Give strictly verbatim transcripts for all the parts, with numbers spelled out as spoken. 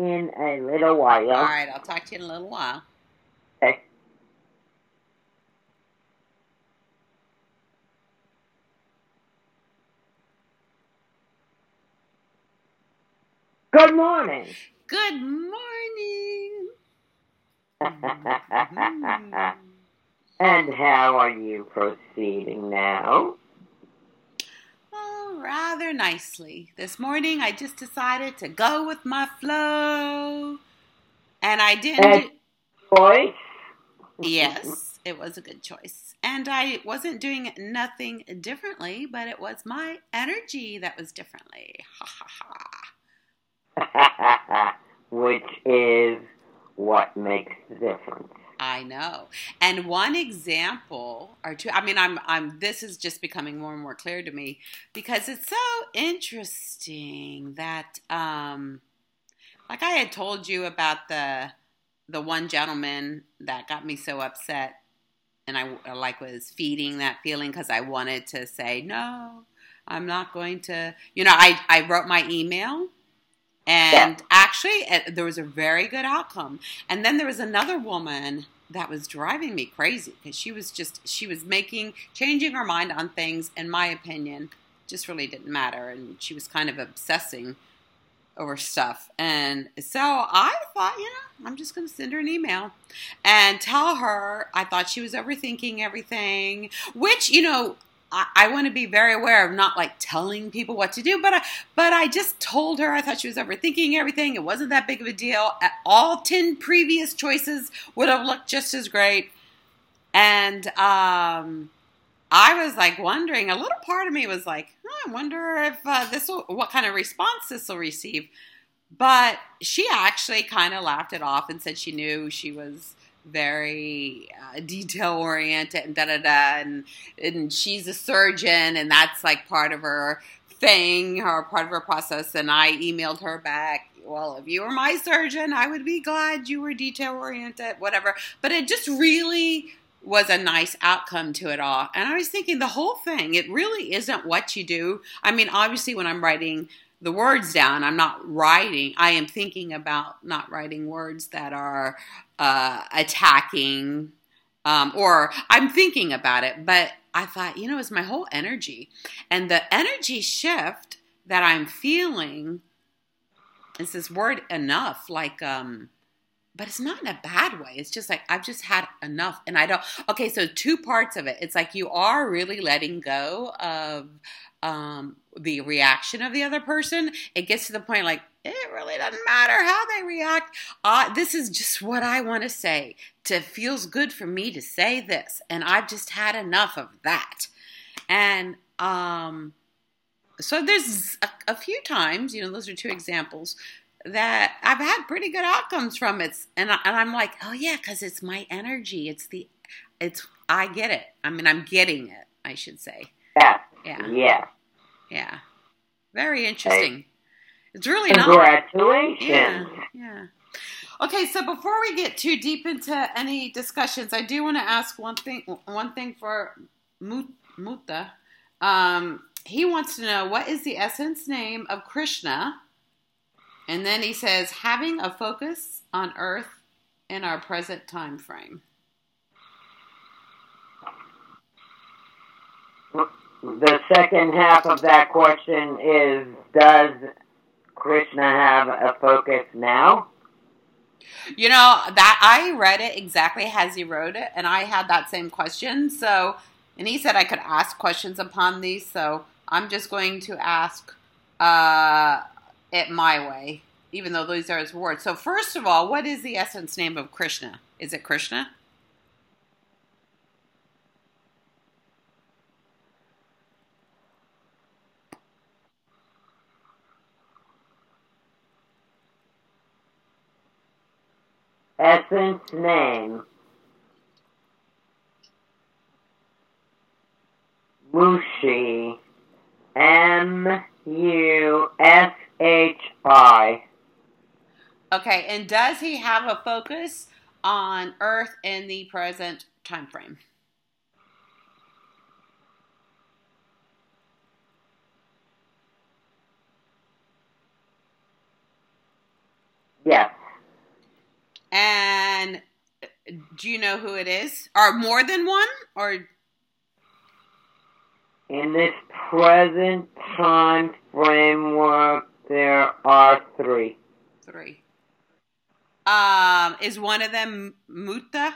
in a little while. All right, I'll talk to you in a little while. Okay. Good morning. Good morning. And how are you proceeding now? Oh, rather nicely. This morning I just decided to go with my flow. And I didn't do... Choice? Yes, it was a good choice. And I wasn't doing nothing differently, but it was my energy that was differently. Ha ha ha. Which is what makes the difference. I know. And one example or two, I mean, I'm, I'm, this is just becoming more and more clear to me because it's so interesting that, um, like I had told you about the, the one gentleman that got me so upset and I like was feeding that feeling because I wanted to say, no, I'm not going to, you know, I, I wrote my email. And yeah. actually, there was a very good outcome. And then there was another woman that was driving me crazy because she was just, she was making, changing her mind on things, in my opinion, just really didn't matter. And she was kind of obsessing over stuff. And so I thought, you know, I'm just going to send her an email and tell her I thought she was overthinking everything, which, you know, I want to be very aware of not like telling people what to do, but I, but I just told her I thought she was overthinking everything. It wasn't that big of a deal. All ten previous choices would have looked just as great. And um, I was like wondering, a little part of me was like, oh, I wonder if uh, this will, what kind of response this will receive. But she actually kind of laughed it off and said she knew she was very uh, detail oriented and da da da, and and she's a surgeon, and that's like part of her thing, or part of her process. And I emailed her back, well, if you were my surgeon, I would be glad you were detail oriented, whatever. But it just really was a nice outcome to it all. And I was thinking the whole thing, it really isn't what you do. I mean, obviously, when I'm writing the words down, I'm not writing. I am thinking about not writing words that are uh, attacking, um, or I'm thinking about it. But I thought, you know, it's my whole energy. And the energy shift that I'm feeling is this word enough, like, um, but it's not in a bad way. It's just like, I've just had enough. And I don't, okay, so two parts of it. It's like you are really letting go of um, the reaction of the other person. It gets to the point like, it really doesn't matter how they react. Uh, this is just what I want to say. It feels good for me to say this. And I've just had enough of that. And um, so there's a, a few times, you know, those are two examples that I've had pretty good outcomes from it. And, I, and I'm like, oh yeah, because it's my energy. It's the, it's, I get it. I mean, I'm getting it, I should say. Yeah. Yeah. Yeah. Yeah. Very interesting. Hey. It's really Congratulations. not. Yeah. Yeah. Okay, so before we get too deep into any discussions, I do want to ask one thing. One thing for Mutta. Um, he wants to know, what is the essence name of Krishna? And then he says, having a focus on Earth in our present time frame. The second half of that question is, does Krishna have a focus now? You know, that I read it exactly as he wrote it, and I had that same question. So, and he said I could ask questions upon these, so I'm just going to ask uh, it my way, even though these are his words. So, first of all, what is the essence name of Krishna? Is it Krishna? Essence name. Mushi. M U S H I. Okay, and does he have a focus on Earth in the present time frame? Yes. And do you know who it is? Or more than one? Or in this present time framework, there are three. Three. Um, is one of them Muta?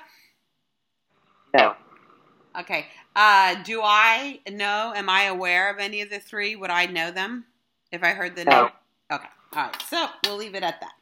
No. Okay. Uh, do I know, am I aware of any of the three? Would I know them if I heard the No. name? Okay. All right. So we'll leave it at that.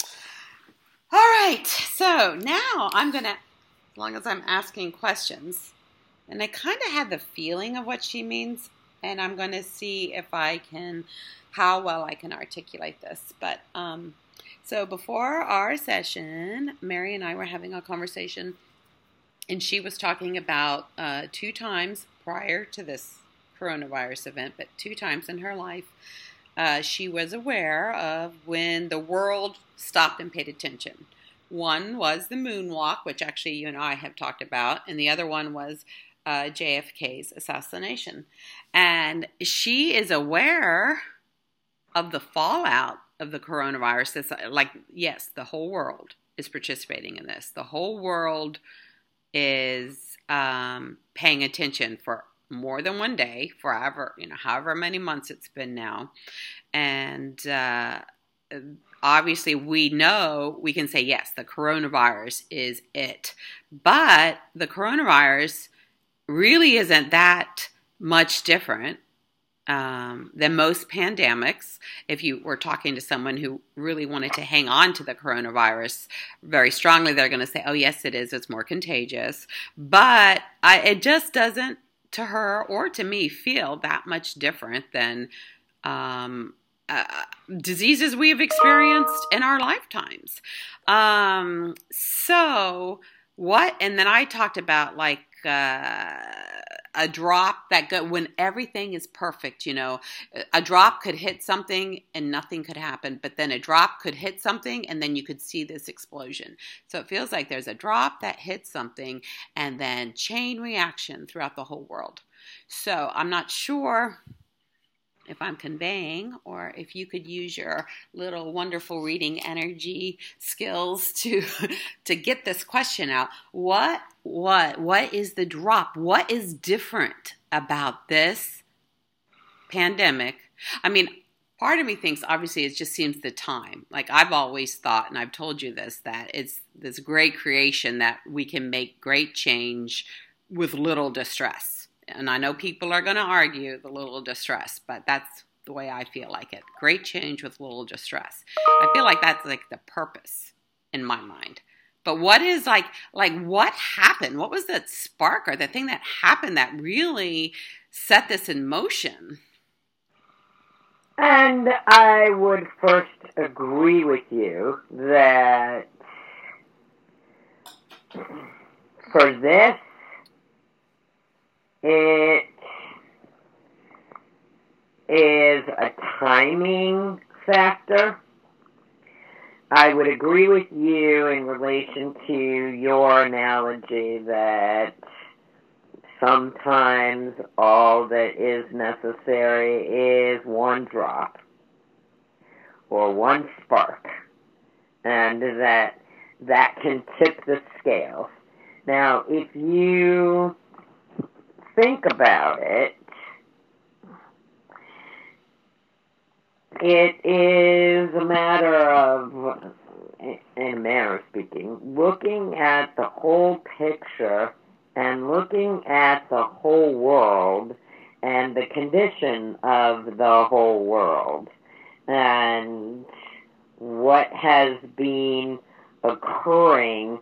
All right. So now I'm going to, as long as I'm asking questions, and I kind of had the feeling of what she means, and I'm going to see if I can, how well I can articulate this. But, um, so before our session, Mary and I were having a conversation, and she was talking about uh, two times prior to this coronavirus event, but two times in her life, uh, she was aware of when the world stopped and paid attention. One was the moonwalk, which actually you and I have talked about, and the other one was uh, J F K's assassination. And she is aware of the fallout of the coronavirus. It's like, yes, the whole world is participating in this. The whole world is um, paying attention for more than one day, forever, you know, however many months it's been now. And uh, obviously we know, we can say, yes, the coronavirus is it. But the coronavirus really isn't that much different um, than most pandemics. If you were talking to someone who really wanted to hang on to the coronavirus very strongly, they're going to say, oh, yes, it is. It's more contagious. But I, it just doesn't, to her or to me, feel that much different than um, uh, diseases we have experienced in our lifetimes. Um, so what, and then I talked about like, uh, a drop that go when everything is perfect, you know, a drop could hit something and nothing could happen, but then a drop could hit something and then you could see this explosion. So it feels like there's a drop that hits something and then chain reaction throughout the whole world. So I'm not sure if I'm conveying, or if you could use your little wonderful reading energy skills to to get this question out. What what what is the drop? What is different about this pandemic? I mean, part of me thinks obviously it just seems the time. Like I've always thought, and I've told you this, that it's this great creation that we can make great change with little distress. And I know people are going to argue the little distress, but that's the way I feel like it. Great change with little distress. I feel like that's like the purpose in my mind. But what is like, like what happened? What was that spark or the thing that happened that really set this in motion? And I would first agree with you that for this, it is a timing factor. I would agree with you in relation to your analogy that sometimes all that is necessary is one drop or one spark, and that that can tip the scales. Now, if you think about it, it is a matter of, in a manner of speaking, looking at the whole picture and looking at the whole world and the condition of the whole world and what has been occurring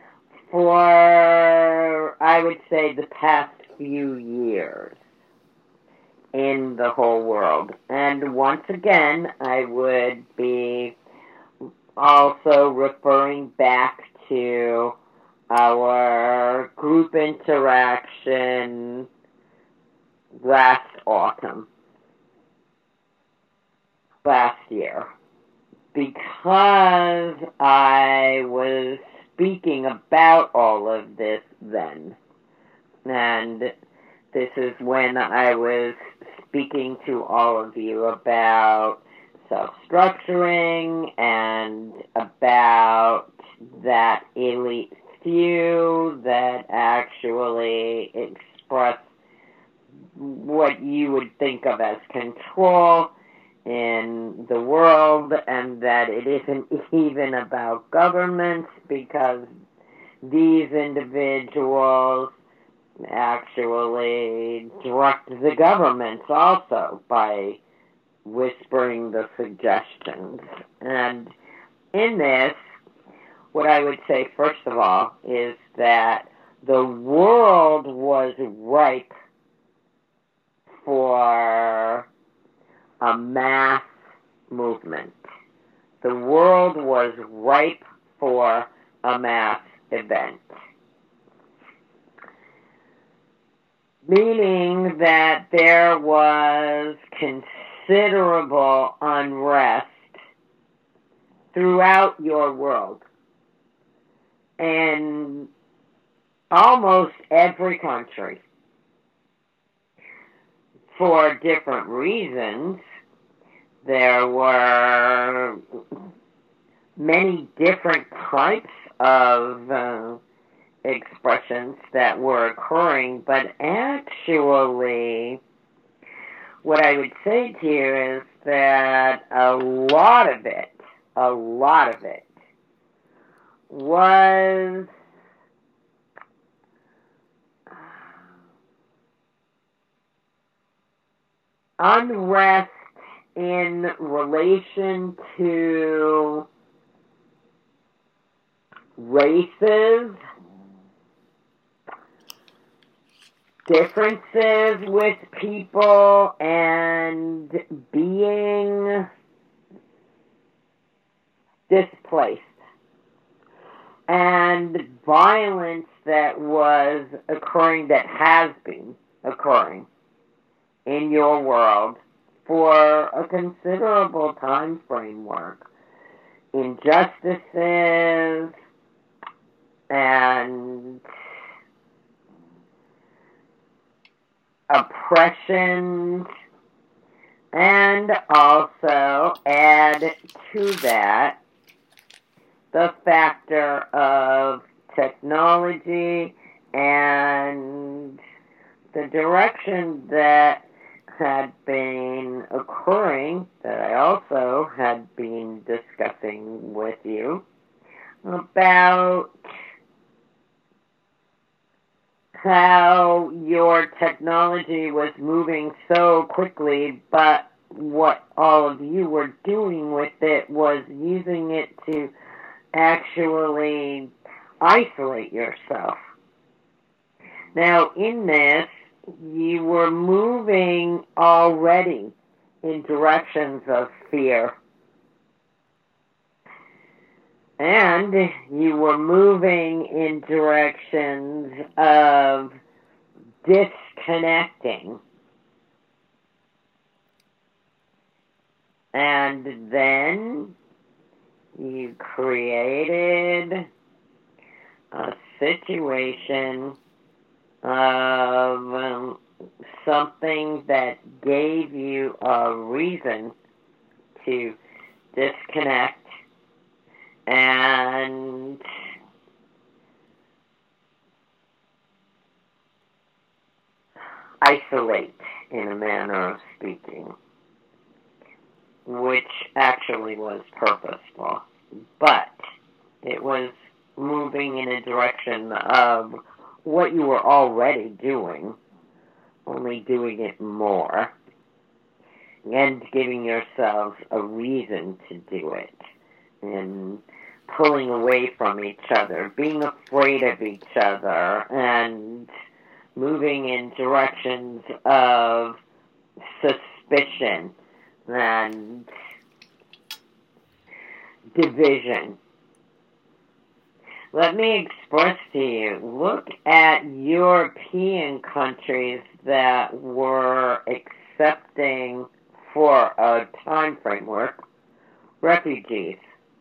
for, I would say, the past few years in the whole world. And once again, I would be also referring back to our group interaction last autumn, last year, because I was speaking about all of this then. And this is when I was speaking to all of you about self-structuring and about that elite few that actually express what you would think of as control in the world, and that it isn't even about governments because these individuals actually direct the governments also by whispering the suggestions. And in this, what I would say first of all is that the world was ripe for a mass movement. The world was ripe for a mass event. Meaning that there was considerable unrest throughout your world. In almost every country. For different reasons. There were many different types of uh, expressions that were occurring, but actually, what I would say to you is that a lot of it, a lot of it, was unrest in relation to races, differences with people, and being displaced. And violence that was occurring, that has been occurring in your world for a considerable time framework. Injustices and oppressions, and also add to that the factor of technology and the direction that had been occurring, that I also had been discussing with you, about how your technology was moving so quickly, but what all of you were doing with it was using it to actually isolate yourself. Now, in this, you were moving already in directions of fear. And you were moving in directions of disconnecting. And then you created a situation of um, something that gave you a reason to disconnect and isolate, in a manner of speaking, which actually was purposeful, but it was moving in a direction of what you were already doing, only doing it more, and giving yourselves a reason to do it, and pulling away from each other, being afraid of each other, and moving in directions of suspicion and division. Let me express to you, look at European countries that were accepting, for a time framework, refugees.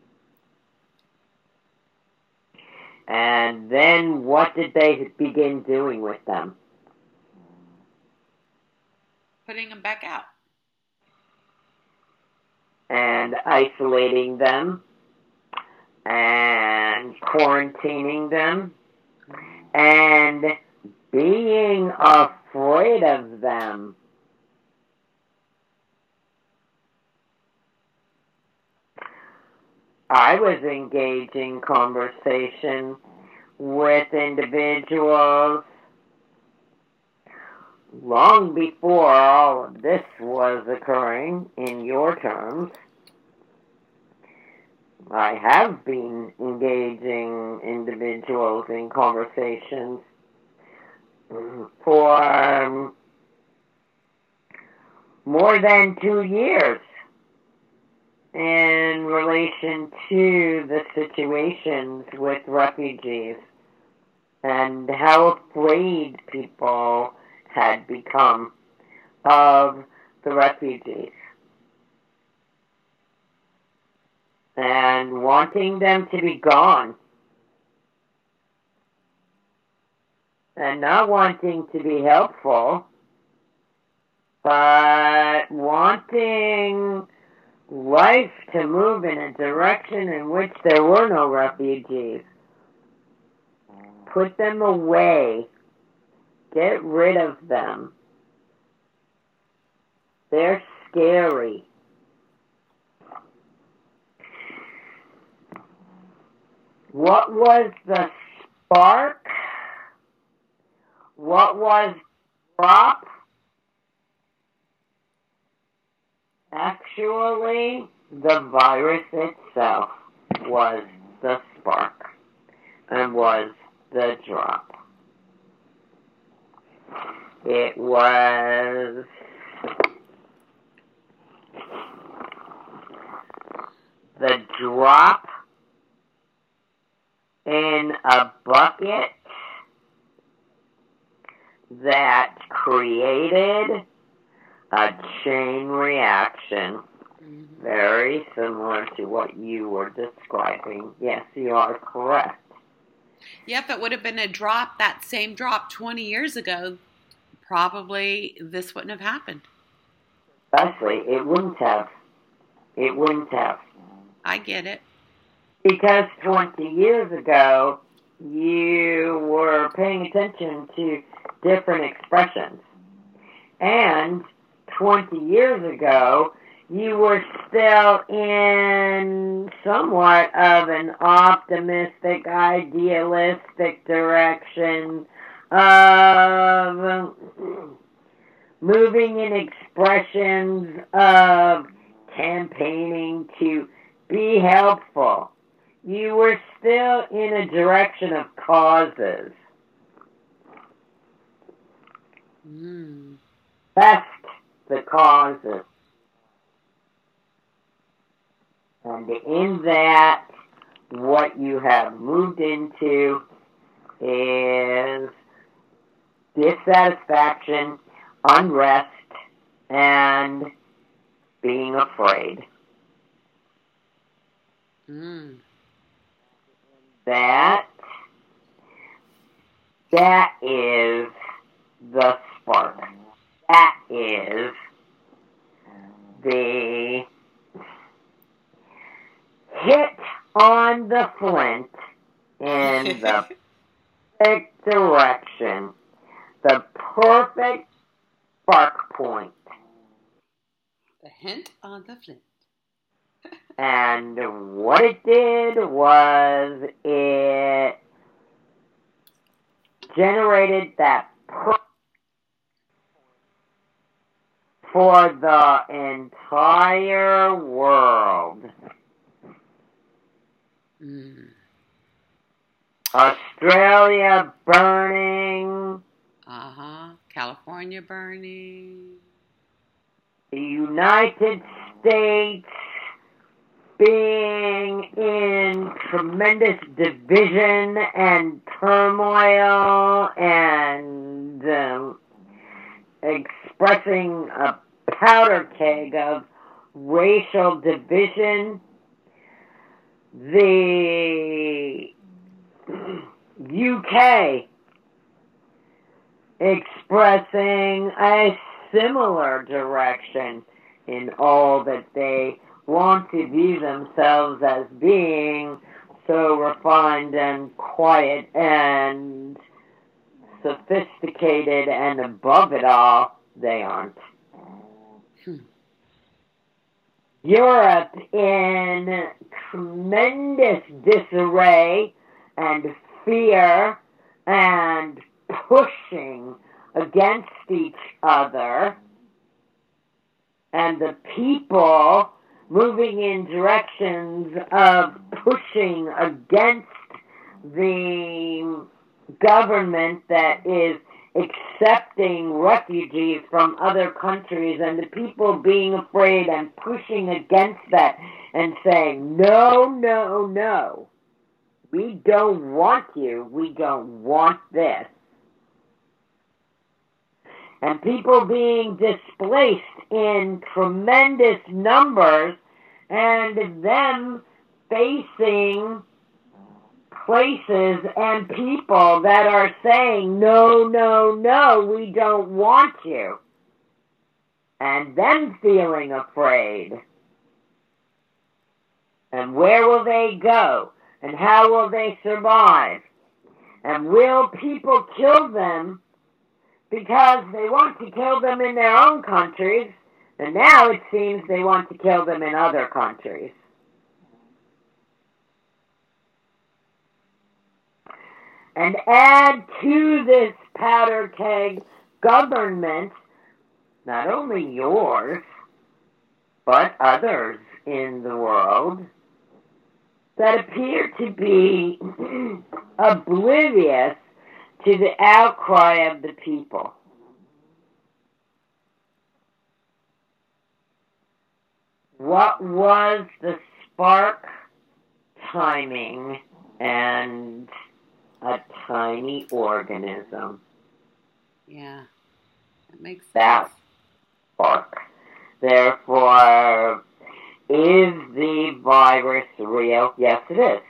And then what did they begin doing with them? Putting them back out. and isolating them and quarantining them and being afraid of them. I was engaging conversation with individuals long before all of this was occurring in your terms. I have been engaging individuals in conversations for um, more than two years in relation to the situations with refugees and how afraid people had become of the refugees and wanting them to be gone and not wanting to be helpful, but wanting life to move in a direction in which there were no refugees. Put them away. Get rid of them. They're scary. What was the spark? What was the drop? Actually, the virus itself was the spark and was the drop. It was the drop in a bucket that created a chain reaction, mm-hmm. very similar to what you were describing. Yes, you are correct. Yeah, if it would have been a drop, that same drop twenty years ago, probably this wouldn't have happened. Exactly. It wouldn't have. It wouldn't have. I get it. Because twenty years ago, you were paying attention to different expressions. And twenty years ago, you were still in somewhat of an optimistic, idealistic direction of moving in expressions of campaigning to be helpful. You were still in a direction of causes. Mm. Best the causes. And in that, what you have moved into is dissatisfaction, unrest, and being afraid. Mm. That, that is the spark. That is the hit on the flint in the perfect direction, the perfect spark point. The hint on the flint. And what it did was it generated that perfect for the entire world. Mm. Australia burning. Uh-huh. California burning. The United States being in tremendous division and turmoil and um, expressing a powder keg of racial division. The U K expressing a similar direction in all that they want to view themselves as being so refined and quiet and sophisticated and above it all, they aren't. Hmm. Europe, in tremendous disarray and fear and pushing against each other, and the people moving in directions of pushing against the government that is accepting refugees from other countries, and the people being afraid and pushing against that and saying, no, no, no, we don't want you, we don't want this. And people being displaced in tremendous numbers, and them facing places and people that are saying, no, no, no, we don't want you. And them feeling afraid. And where will they go? And how will they survive? And will people kill them because they want to kill them in their own countries, and now it seems they want to kill them in other countries? And add to this powder keg government, not only yours, but others in the world, that appear to be oblivious to the outcry of the people. What was the spark? Timing and a tiny organism. Yeah, that makes sense. That spark. Therefore, is the virus real? Yes, it is.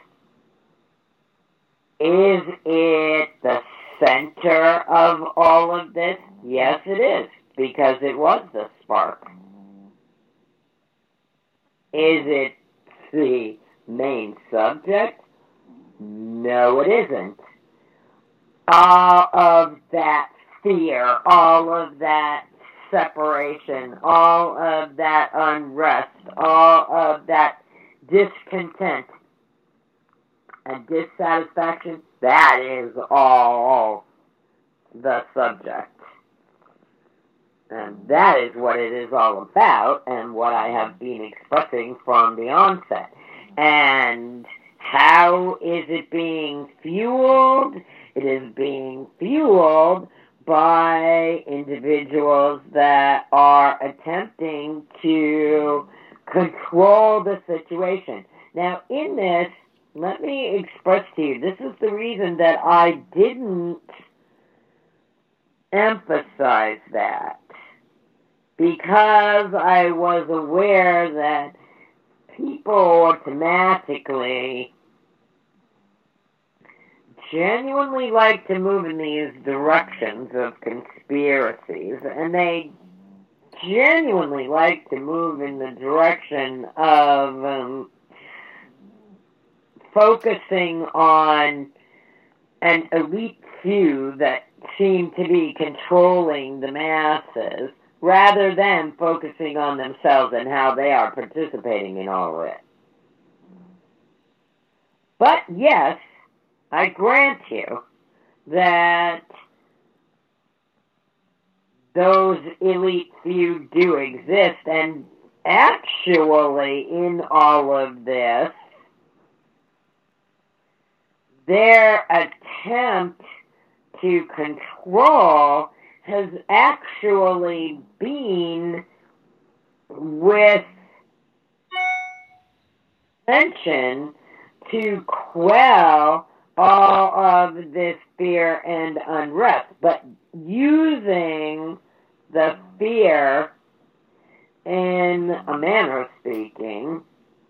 Is it the center of all of this? Yes, it is, because it was the spark. Is it the main subject? No, it isn't. All of that fear, all of that separation, all of that unrest, all of that discontent and dissatisfaction, that is all the subject. And that is what it is all about, and what I have been expressing from the onset. And how is it being fueled? It is being fueled by individuals that are attempting to control the situation. Now, in this, let me express to you, this is the reason that I didn't emphasize that. Because I was aware that people automatically genuinely like to move in these directions of conspiracies, and they genuinely like to move in the direction of um, focusing on an elite few that seem to be controlling the masses, rather than focusing on themselves and how they are participating in all of it. But yes, I grant you that those elite few do exist, and actually in all of this, their attempt to control has actually been with intention to quell all of this fear and unrest, but using the fear, in a manner of speaking,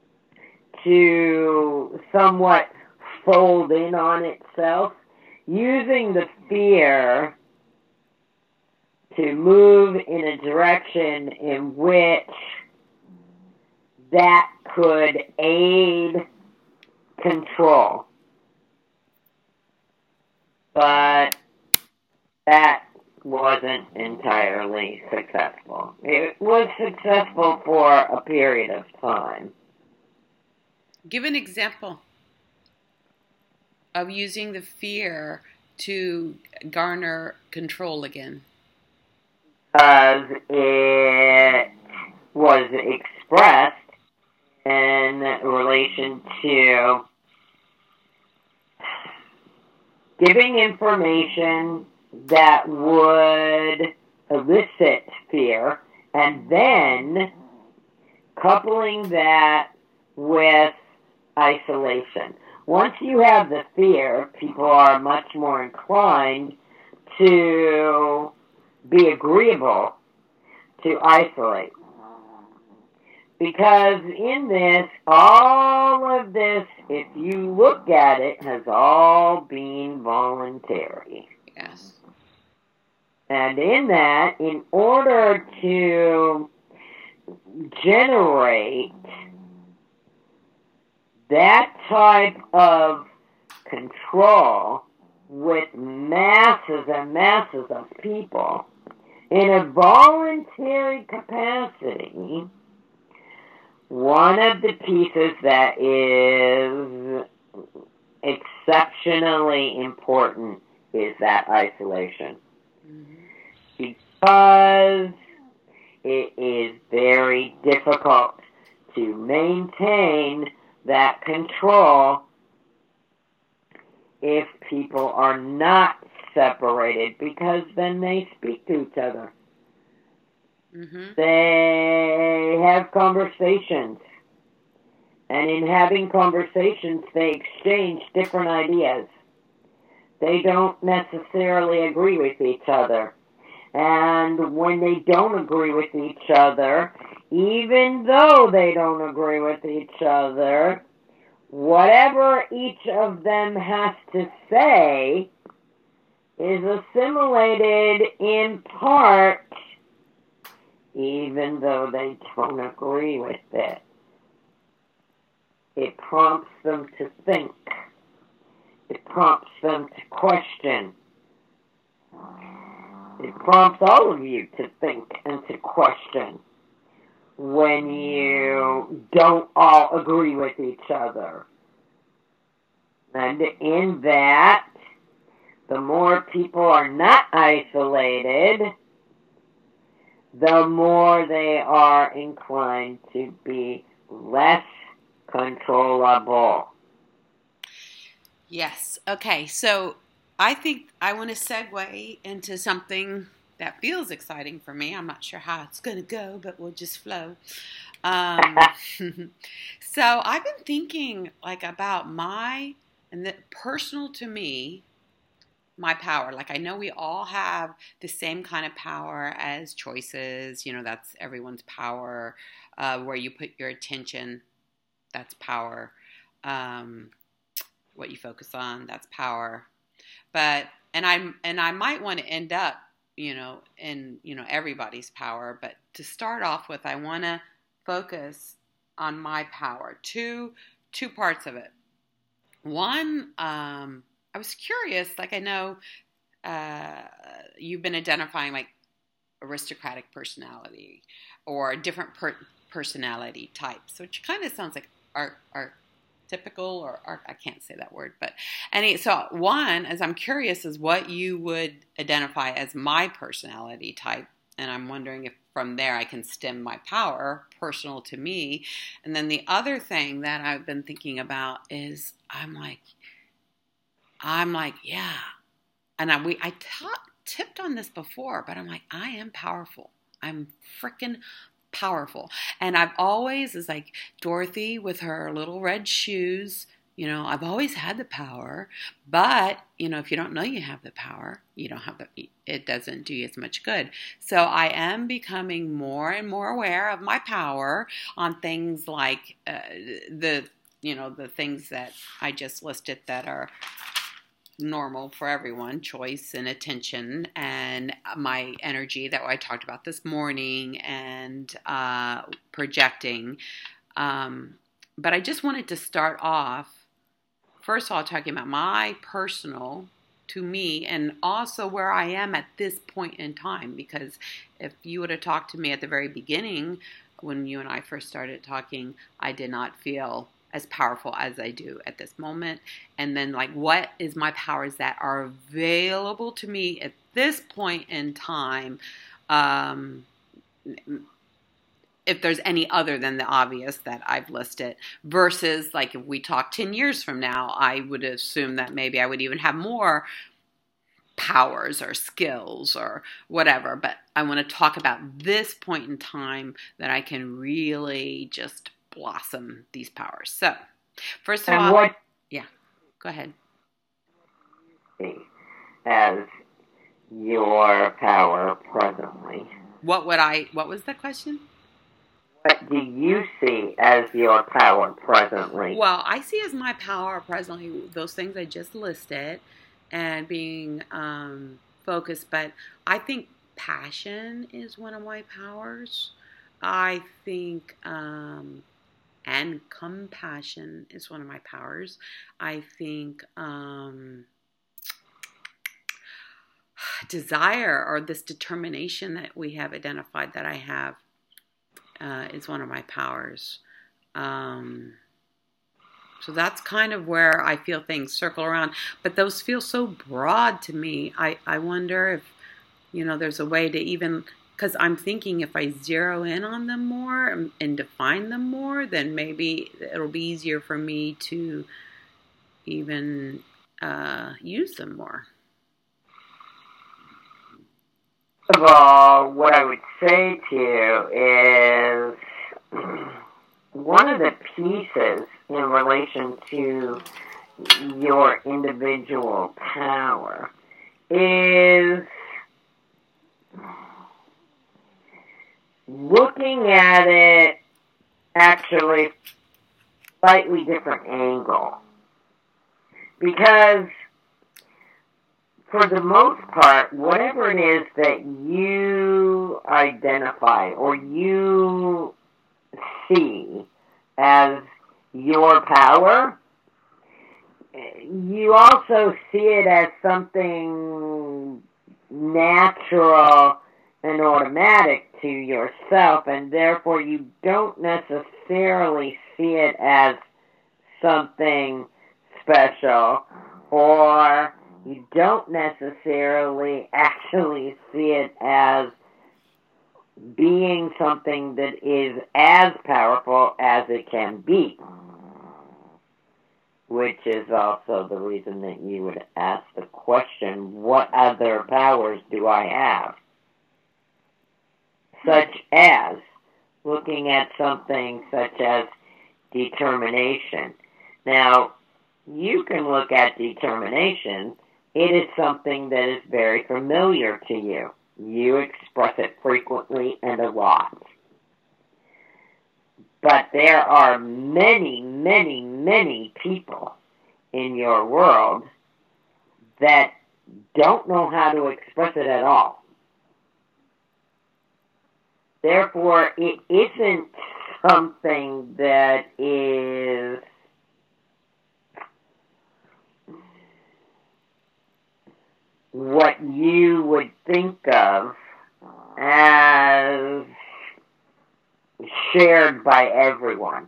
to somewhat fold in on itself, using the fear to move in a direction in which that could aid control. But that wasn't entirely successful. It was successful for a period of time. Give an example of using the fear to garner control again. Because it was expressed in relation to giving information that would elicit fear, and then coupling that with isolation. Once you have the fear, people are much more inclined to be agreeable to isolate. Because in this, all of this, if you look at it, has all been voluntary. Yes. And in that, in order to generate that type of control with masses and masses of people in a voluntary capacity, one of the pieces that is exceptionally important is that isolation. Mm-hmm. Because it is very difficult to maintain that control if people are not separated, because then they speak to each other. Mm-hmm. They have conversations. And in having conversations, they exchange different ideas. They don't necessarily agree with each other. And when they don't agree with each other, even though they don't agree with each other, whatever each of them has to say is assimilated in part, even though they don't agree with it. It prompts them to think. It prompts them to question. It prompts all of you to think and to question when you don't all agree with each other. And in that, the more people are not isolated, the more they are inclined to be less controllable. Yes. Okay. So I think I want to segue into something that feels exciting for me. I'm not sure how it's going to go, but we'll just flow. Um, so I've been thinking like about my, and the personal to me, my power. Like I know we all have the same kind of power as choices. You know, that's everyone's power. Uh, where you put your attention, that's power. Um, what you focus on, that's power. But and I'm and I might want to end up, you know, in you know everybody's power. But to start off with, I want to focus on my power. Two two parts of it. One, um, I was curious. Like I know uh, you've been identifying like aristocratic personality or different per- personality types, which kind of sounds like art art. Typical or, or I can't say that word, but any so one, as I'm curious, is what you would identify as my personality type, and I'm wondering if from there I can stem my power personal to me. And then the other thing that I've been thinking about is I'm like, I'm like, yeah, and I we I t- tipped on this before, but I'm like, I am powerful. I'm freaking powerful. And I've always, is like Dorothy with her little red shoes, you know, I've always had the power, but, you know, if you don't know you have the power, you don't have the, it doesn't do you as much good. So I am becoming more and more aware of my power on things like uh, the, you know, the things that I just listed that are normal for everyone, choice and attention, and my energy that I talked about this morning, and uh, projecting. Um, but I just wanted to start off, first of all, talking about my personal, to me, and also where I am at this point in time. Because if you would have talked to me at the very beginning, when you and I first started talking, I did not feel as powerful as I do at this moment. And then, like, what is my powers that are available to me at this point in time? Um, if there's any other than the obvious that I've listed, versus like if we talk ten years from now, I would assume that maybe I would even have more powers or skills or whatever. But I want to talk about this point in time that I can really just blossom these powers. So first of And all, what yeah, go ahead. As your power presently? What would I, what was the question? What do you see as your power presently? Well, I see as my power presently those things I just listed and being um, focused. But I think passion is one of my powers. I think, um, and compassion is one of my powers. I think um, desire, or this determination that we have identified that I have, Uh, is one of my powers. Um, so that's kind of where I feel things circle around. But those feel so broad to me. I, I wonder if, you know, there's a way to even, because I'm thinking if I zero in on them more and, and define them more, then maybe it'll be easier for me to even uh, use them more. First of all, what I would say to you is one of the pieces in relation to your individual power is looking at it actually slightly different angle. Because for the most part, whatever it is that you identify or you see as your power, you also see it as something natural and automatic to yourself, and therefore you don't necessarily see it as something special, or you don't necessarily actually see it as being something that is as powerful as it can be. Which is also the reason that you would ask the question, what other powers do I have? Such as looking at something such as determination. Now, you can look at determination. It is something that is very familiar to you. You express it frequently and a lot. But there are many, many, many people in your world that don't know how to express it at all. Therefore, it isn't something that is what you would think of as shared by everyone.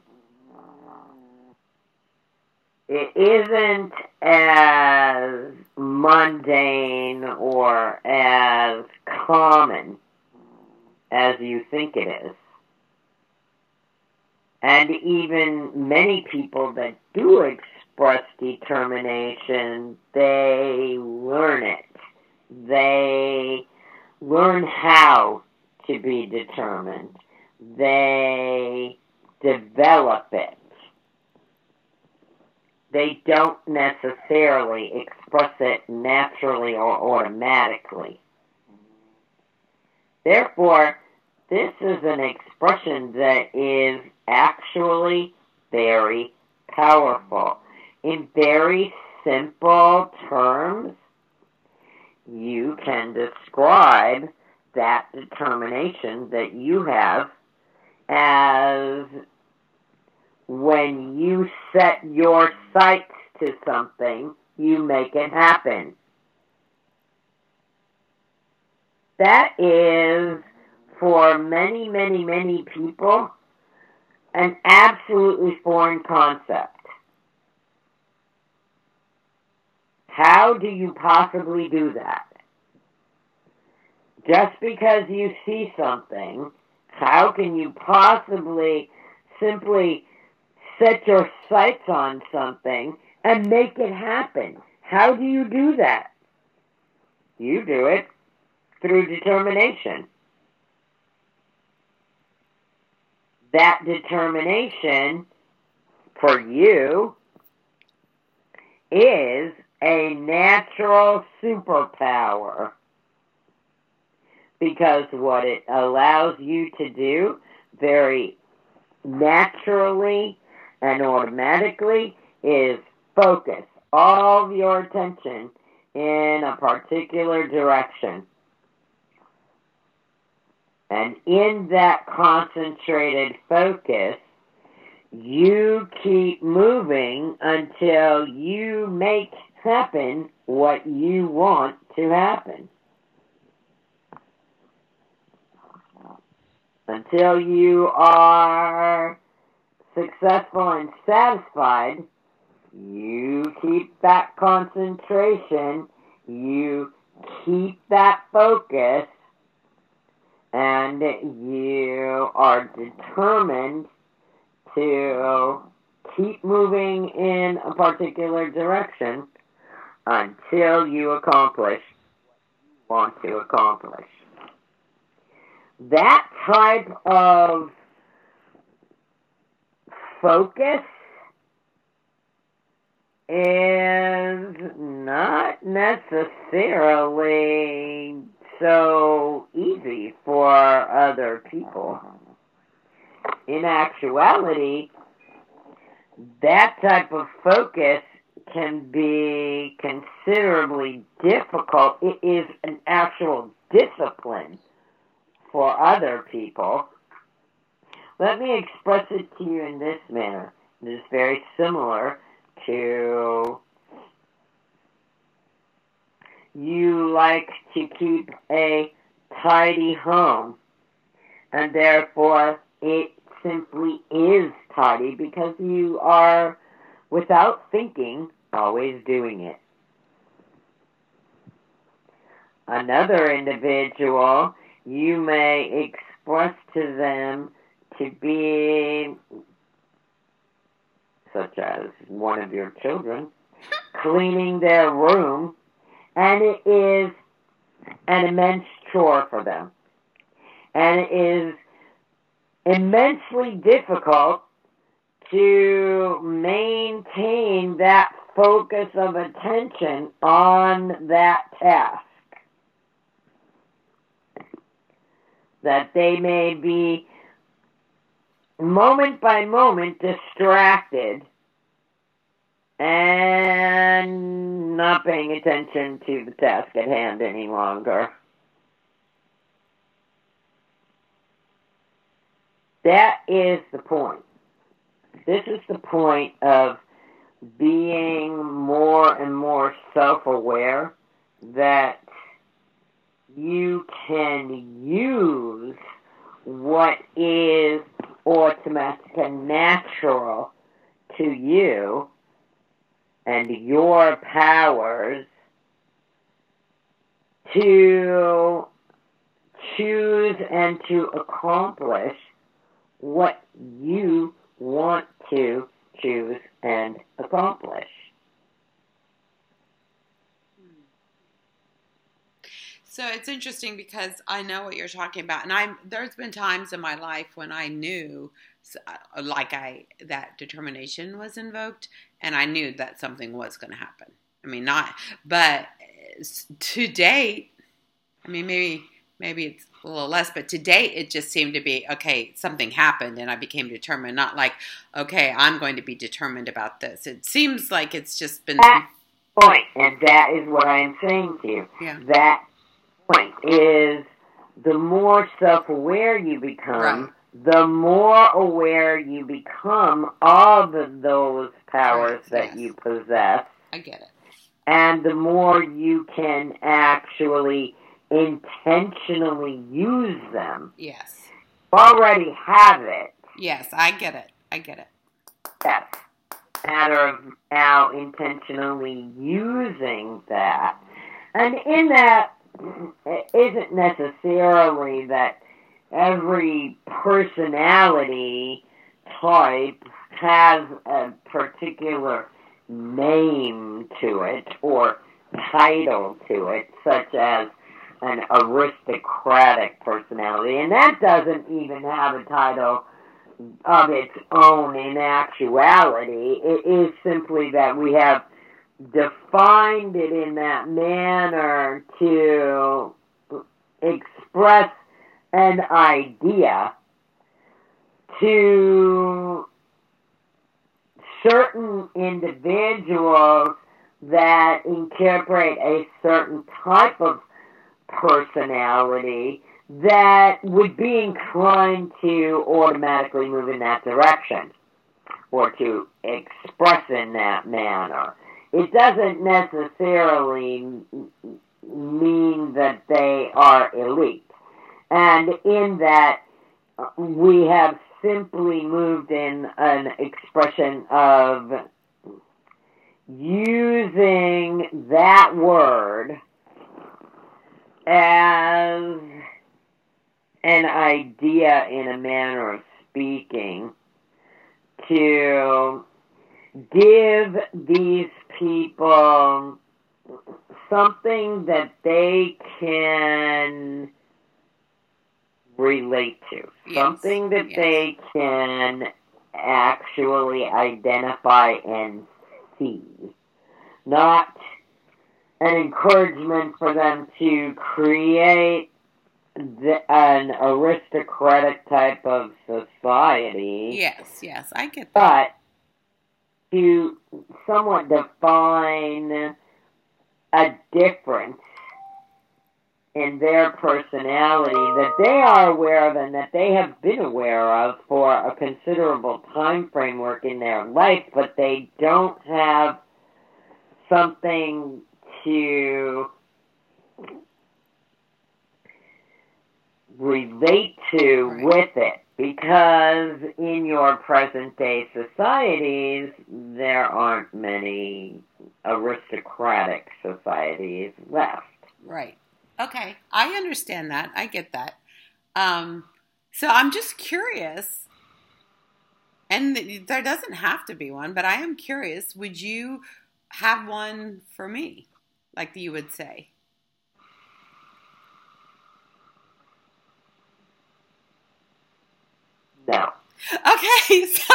It isn't as mundane or as common as you think it is. And even many people that do express determination, they learn it. They learn how to be determined. They develop it. They don't necessarily express it naturally or automatically. Therefore, this is an expression that is actually very powerful. In very simple terms, you can describe that determination that you have as when you set your sights to something, you make it happen. That is, for many, many, many people, an absolutely foreign concept. How do you possibly do that? Just because you see something, how can you possibly simply set your sights on something and make it happen? How do you do that? You do it through determination. That determination for you is a natural superpower, because what it allows you to do very naturally and automatically is focus all of your attention in a particular direction. And in that concentrated focus, you keep moving until you make happen what you want to happen. Until you are successful and satisfied, you keep that concentration, you keep that focus, and you are determined to keep moving in a particular direction until you accomplish what you want to accomplish. That type of focus is not necessarily so easy for other people. In actuality, that type of focus can be considerably difficult. It is an actual discipline for other people. Let me express it to you in this manner. It is very similar to you like to keep a tidy home, and therefore it simply is tidy because you are, without thinking, always doing it. Another individual, you may express to them to be, such as one of your children, cleaning their room, and it is an immense chore for them. And it is immensely difficult to maintain that focus of attention on that task. That they may be moment by moment distracted and not paying attention to the task at hand any longer. That is the point. This is the point of being more and more self-aware that you can use what is automatic and natural to you and your powers to choose and to accomplish what you want to choose and accomplish. So it's interesting because I know what you're talking about, and I'm there's been times in my life when I knew, like I that determination was invoked, and I knew that something was going to happen. I mean, not, but to date, I mean, maybe maybe it's a little less, but to date, it just seemed to be okay. Something happened, and I became determined. Not like, okay, I'm going to be determined about this. It seems like it's just been that point, and that is what I'm saying to you. Yeah. That point is the more self-aware you become, right. the more aware you become of those powers Right. that Yes. you possess, I get it. and the more you can actually intentionally use them. Yes. Already have it. Yes, I get it. I get it. Yes. Matter of now intentionally using that. And in that, it isn't necessarily that every personality type has a particular name to it or title to it, such as an aristocratic personality. And that doesn't even have a title of its own in actuality. It is simply that we have defined it in that manner to express an idea to certain individuals that incorporate a certain type of personality that would be inclined to automatically move in that direction or to express in that manner. It doesn't necessarily mean that they are elite. And in that, we have simply moved in an expression of using that word as an idea in a manner of speaking to give these people something that they can relate to, Yes. something that Yes. they can actually identify and see, not an encouragement for them to create the, an aristocratic type of society. Yes, yes, I get that. But to somewhat define a difference in their personality that they are aware of and that they have been aware of for a considerable time framework in their life, but they don't have something to relate to Right. with it, because in your present day societies there aren't many aristocratic societies left. Right. Okay. I understand that. I get that. Um, so I'm just curious, and there doesn't have to be one, but I am curious, would you have one for me, like you would say? No. Okay, so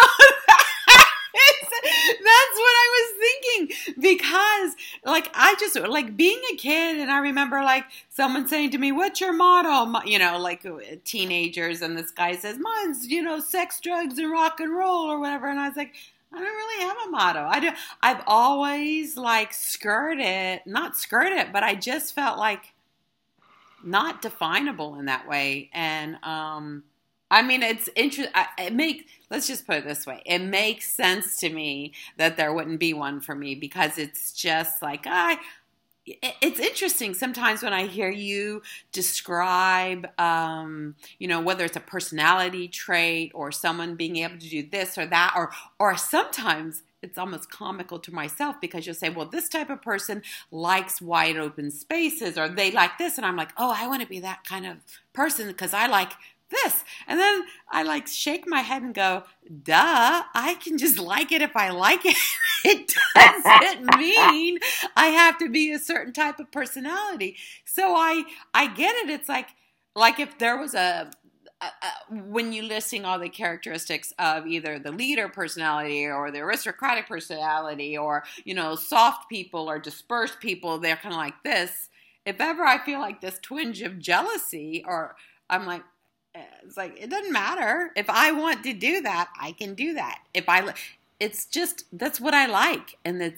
that's what I was thinking, because like I just like being a kid, and I remember like someone saying to me, "What's your motto?" You know, like teenagers, and this guy says, "Mine's, you know, sex, drugs, and rock and roll," or whatever, and I was like, I don't really have a motto. I do. I've always like skirted, not skirted, but I just felt like not definable in that way, and um. I mean, it's interesting. It makes, let's just put it this way. It makes sense to me that there wouldn't be one for me, because it's just like, I, it's interesting sometimes when I hear you describe, um, you know, whether it's a personality trait or someone being able to do this or that, or, or sometimes it's almost comical to myself, because you'll say, well, this type of person likes wide open spaces, or they like this. And I'm like, oh, I want to be that kind of person because I like this. And then I like shake my head and go, duh, I can just like it if I like it. It doesn't mean I have to be a certain type of personality. So I I get it. It's like like if there was a, a, a when you listing all the characteristics of either the leader personality or the aristocratic personality, or, you know, soft people or dispersed people, they're kind of like this. If ever I feel like this twinge of jealousy, or I'm like, it's like, it doesn't matter. If I want to do that, I can do that. If I, it's just, that's what I like. And it's,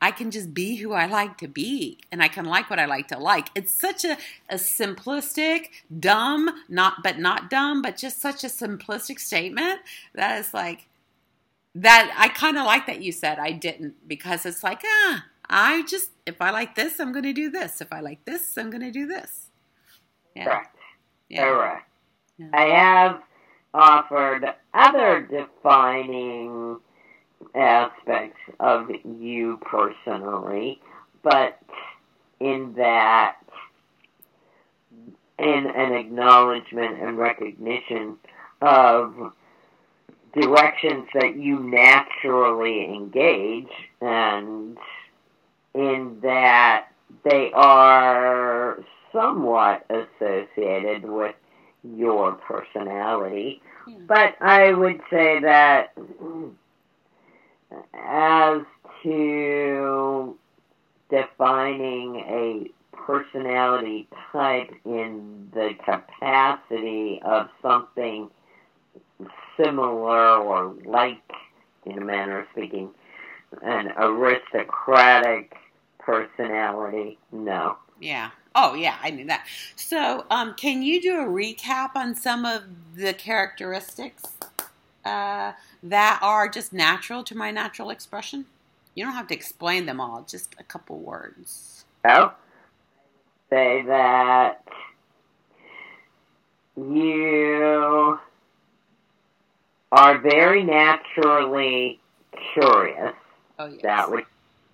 I can just be who I like to be, and I can like what I like to like. It's such a, a simplistic, dumb, not but not dumb, but just such a simplistic statement that it's like, that I kind of like that you said I didn't, because it's like, ah, I just, if I like this, I'm going to do this. If I like this, I'm going to do this. Yeah. Correct. Yeah. Correct. Yeah. I have offered other defining aspects of you personally, but in that, in an acknowledgement and recognition of directions that you naturally engage, and in that they are somewhat associated with your personality. Yeah. But I would say that as to defining a personality type in the capacity of something similar or like, in a manner of speaking, an aristocratic personality, no. Yeah. Oh, yeah, I knew that. So, um, can you do a recap on some of the characteristics uh, that are just natural to my natural expression? You don't have to explain them all, just a couple words. Well, say that you are very naturally curious. Oh, yes. That would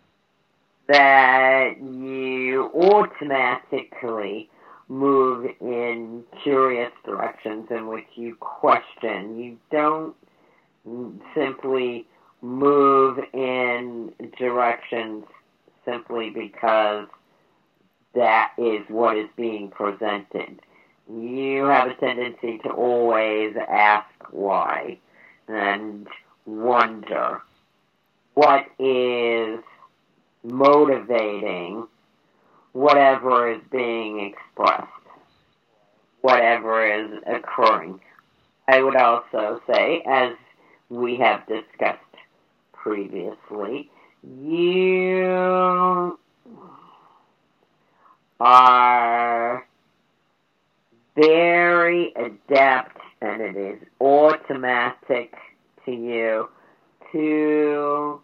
that you automatically move in curious directions in which you question. You don't simply move in directions simply because that is what is being presented. You have a tendency to always ask why and wonder what is motivating whatever is being expressed, whatever is occurring. I would also say, as we have discussed previously, you are very adept, and it is automatic to you to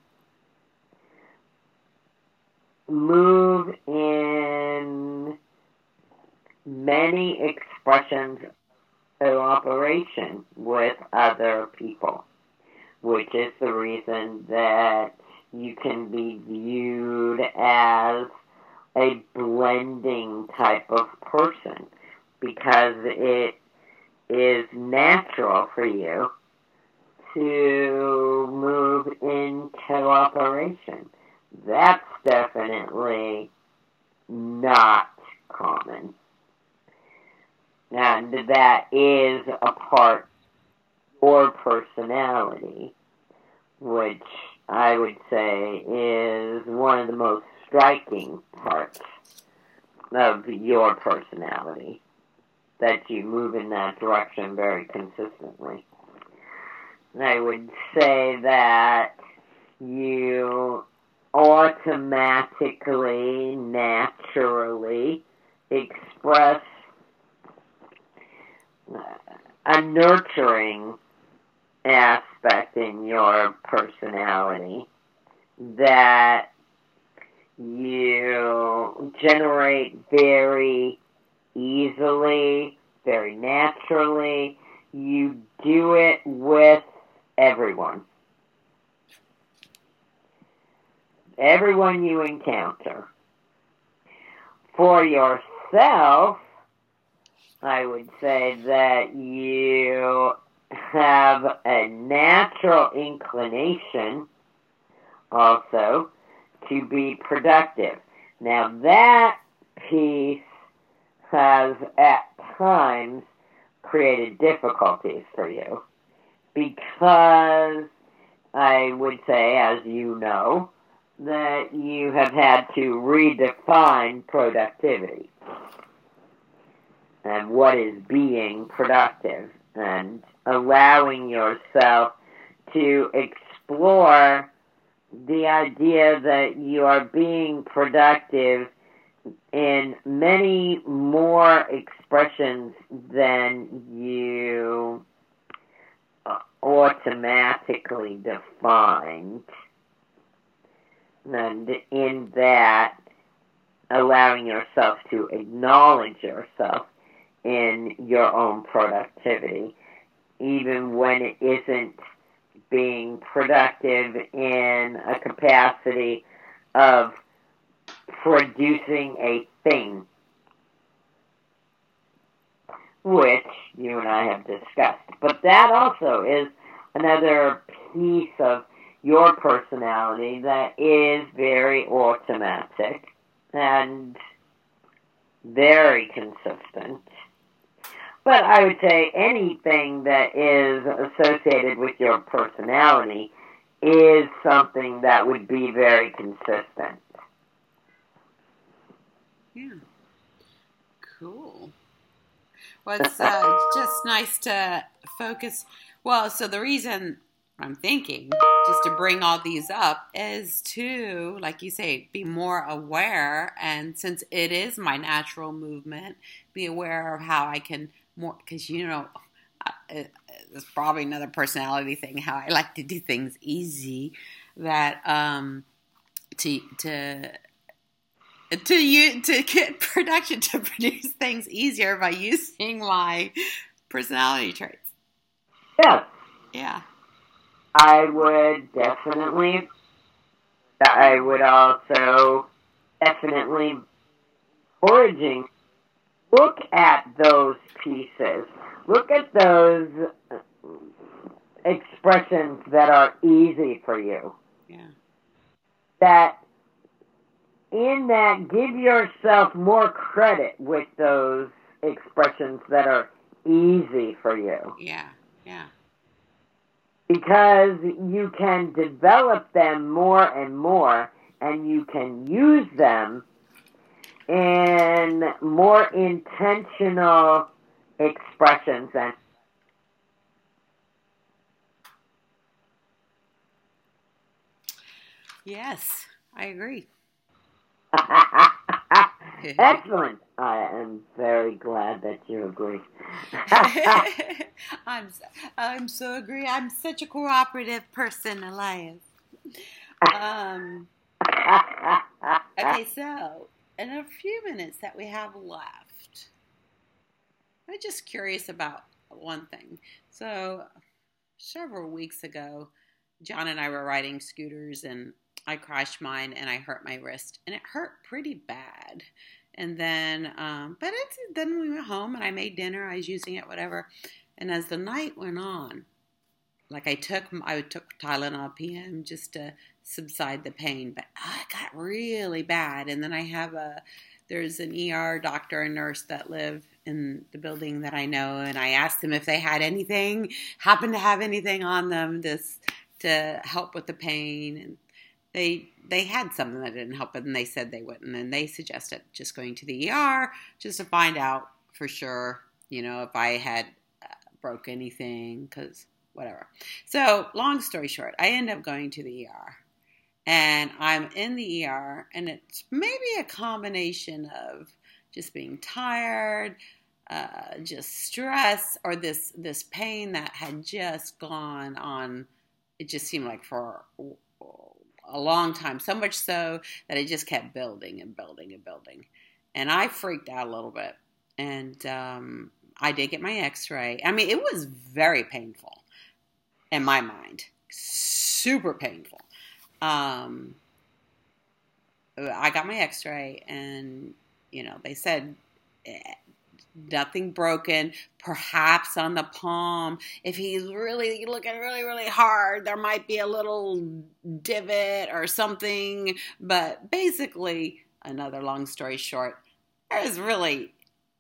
move in many expressions of operation with other people, which is the reason that you can be viewed as a blending type of person, because it is natural for you to move in cooperation. That's definitely not common. And that is a part of your personality, which I would say is one of the most striking parts of your personality, that you move in that direction very consistently. I would say that you automatically, naturally express a nurturing aspect in your personality, that you generate very easily, very naturally. You do it with everyone. Everyone you encounter. For yourself, I would say that you have a natural inclination also to be productive. Now that piece has at times created difficulties for you, because I would say, as you know, that you have had to redefine productivity and what is being productive, and allowing yourself to explore the idea that you are being productive in many more expressions than you automatically defined. And in that, allowing yourself to acknowledge yourself in your own productivity, even when it isn't being productive in a capacity of producing a thing, which you and I have discussed. But that also is another piece of your personality that is very automatic and very consistent. But I would say anything that is associated with your personality is something that would be very consistent. Yeah. Cool. Well, it's uh, just nice to focus. Well, so the reason I'm thinking just to bring all these up is to, like you say, be more aware. And since it is my natural movement, be aware of how I can more, because, you know, it's probably another personality thing, how I like to do things easy, that um, to, to, to you to get production to produce things easier by using my personality traits. Yes. Yeah. I would definitely, I would also definitely encouraging, look at those pieces. Look at those expressions that are easy for you. Yeah. That in that, give yourself more credit with those expressions that are easy for you. Yeah, yeah. Because you can develop them more and more, and you can use them in more intentional expressions. And yes, I agree. Excellent. I am very glad that you agree. I'm so, I'm so agree. I'm such a cooperative person, Elias. Um, okay, so in a few minutes that we have left, I'm just curious about one thing. So several weeks ago, John and I were riding scooters, and I crashed mine, and I hurt my wrist, and it hurt pretty bad. And then, um, but it's, then we went home, and I made dinner. I was using it, whatever. And as the night went on, like I took, I took Tylenol P M just to subside the pain, but oh, it got really bad. And then I have a, there's an E R doctor and nurse that live in the building that I know, and I asked them if they had anything, happened to have anything on them this to help with the pain, and they they had something that didn't help it, and they said they wouldn't, and they suggested just going to the E R just to find out for sure, you know, if I had uh, broke anything, because whatever. So long story short, I end up going to the E R, and I'm in the E R, and it's maybe a combination of just being tired, uh, just stress, or this this pain that had just gone on. It just seemed like for a long time, so much so that it just kept building and building and building. And I freaked out a little bit. And um, I did get my x-ray. I mean, it was very painful in my mind. Super painful. Um, I got my x-ray, and, you know, they said nothing broken, perhaps on the palm. If he's really looking really, really hard, there might be a little divot or something. But basically, another long story short, there's really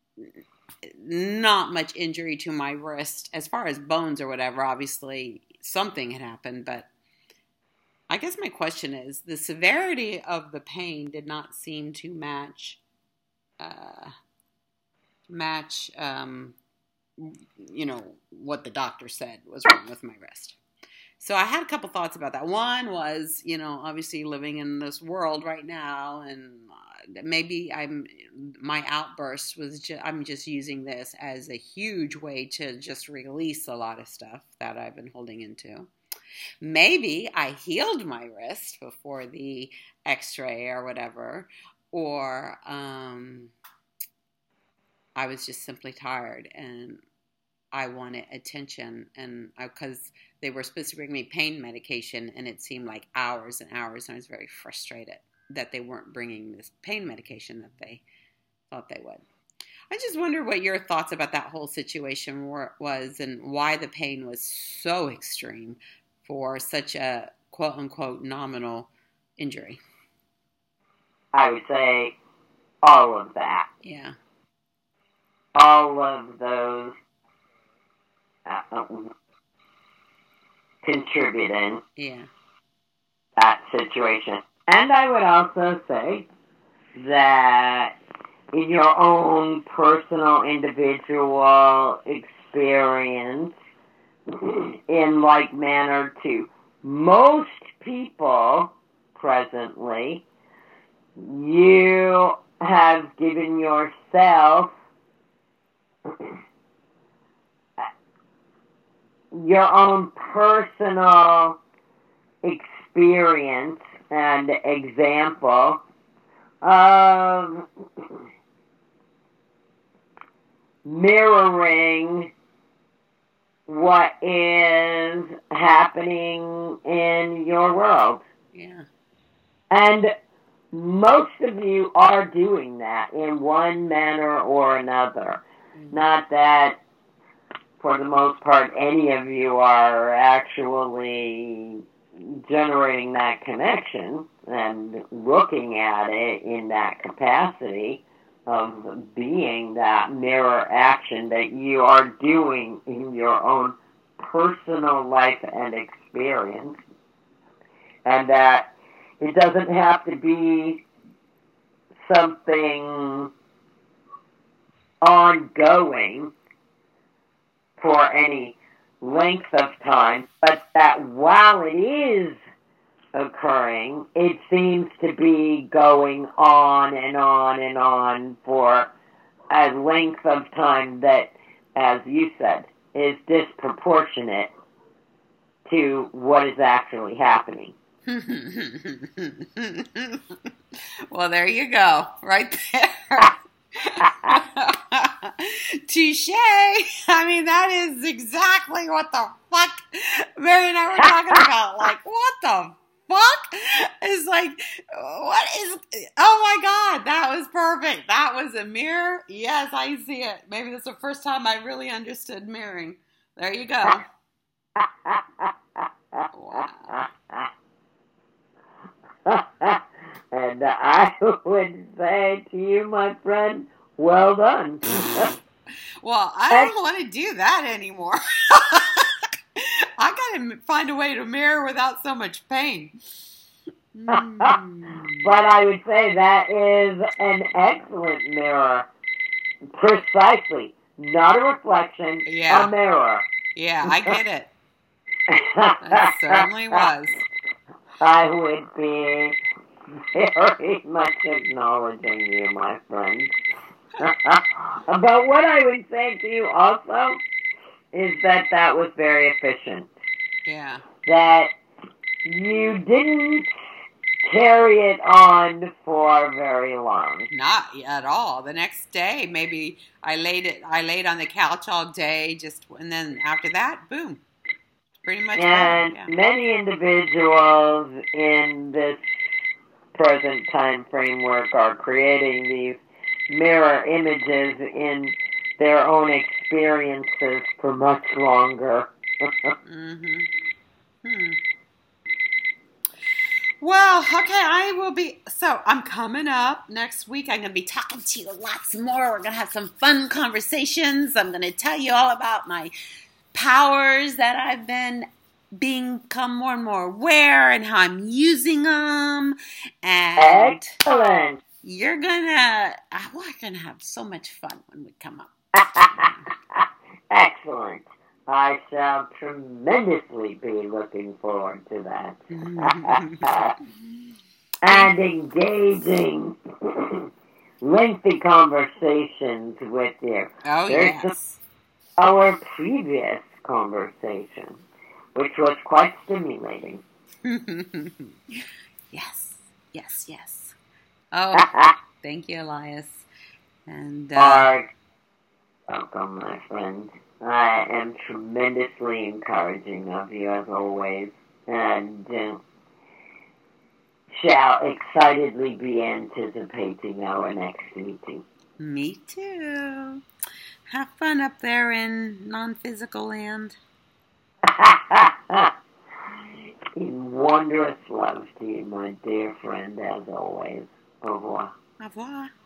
not much injury to my wrist. As far as bones or whatever, obviously something had happened. But I guess my question is, the severity of the pain did not seem to match uh, match, um, you know, what the doctor said was wrong with my wrist. So I had a couple thoughts about that. One was, you know, obviously living in this world right now, and uh, maybe I'm my outburst was just, I'm just using this as a huge way to just release a lot of stuff that I've been holding into. Maybe I healed my wrist before the X-ray or whatever, or um, I was just simply tired and I wanted attention, and because they were supposed to bring me pain medication, and it seemed like hours and hours, and I was very frustrated that they weren't bringing this pain medication that they thought they would. I just wonder what your thoughts about that whole situation were, was, and why the pain was so extreme for such a quote-unquote nominal injury. I would say all of that. Yeah. All of those uh, contributing yeah. that situation. And I would also say that in your own personal, individual experience, in like manner to most people presently, you have given yourself your own personal experience and example of mirroring what is happening in your world. Yeah. And most of you are doing that in one manner or another. Mm-hmm. Not that, for the most part, any of you are actually generating that connection and looking at it in that capacity of being that mirror action that you are doing in your own personal life and experience. And that it doesn't have to be something ongoing for any length of time, but that while it is occurring, it seems to be going on and on and on for a length of time that, as you said, is disproportionate to what is actually happening. Well, there you go, right there. Touche. I mean, that is exactly what the fuck Mary and I were talking about. Like, what the fuck? It's like, what is, oh my God, that was perfect. That was a mirror. Yes, I see it. Maybe that's the first time I really understood mirroring. There you go. Wow. And I would say to you, my friend, well done. Well, I don't want to do that anymore. I got to find a way to mirror without so much pain. Mm. But I would say that is an excellent mirror. Precisely. Not a reflection, yeah. a mirror. Yeah, I get it. That certainly was. I would be very much acknowledging you, my friend. But what I would say to you also is that that was very efficient. Yeah. That you didn't carry it on for very long. Not at all. The next day, maybe I laid it. I laid on the couch all day, just and then after that, boom, pretty much. And yeah. many individuals in this present time framework are creating these mirror images in their own experiences for much longer. mm-hmm. Hmm. Well, okay, I will be, so I'm coming up next week. I'm going to be talking to you lots more. We're going to have some fun conversations. I'm going to tell you all about my powers that I've been become more and more aware and how I'm using them. And excellent. You're going to, we're going to have so much fun when we come up. Excellent. I shall tremendously be looking forward to that. And engaging lengthy conversations with you. Oh, There's yes. our previous conversation, which was quite stimulating. Yes, yes, yes. Oh, thank you, Elias. And uh, Are welcome, my friend. I am tremendously encouraging of you as always, and uh, shall excitedly be anticipating our next meeting. Me too. Have fun up there in non-physical land. In wondrous love to you, my dear friend, as always. Au revoir. Au revoir.